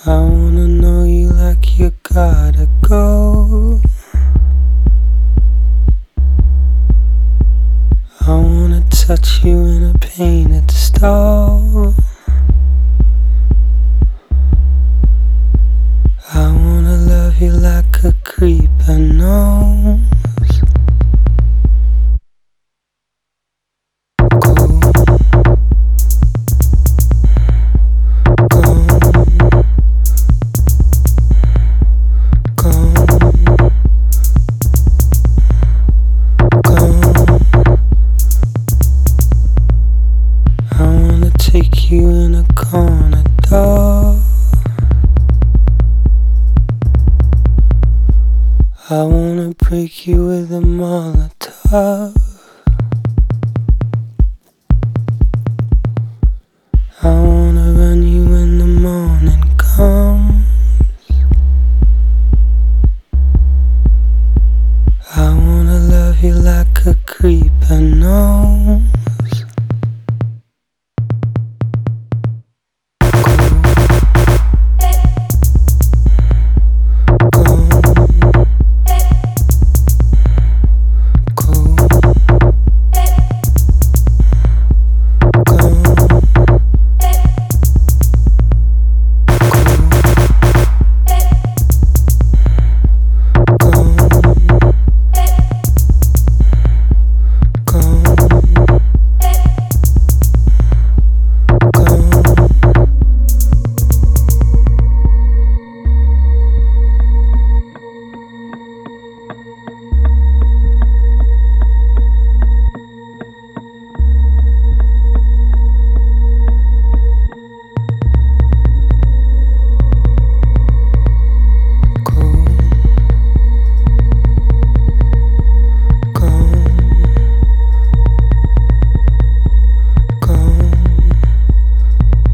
I wanna know you like you gotta go. I wanna touch you in a painted stall. I wanna love you like a creeper knows. Take you in a corner, dog. I wanna break you with a Molotov. I wanna run you when the morning comes. I wanna love you like a creeper knows.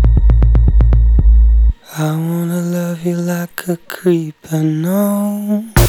I wanna love you like a creeper knows.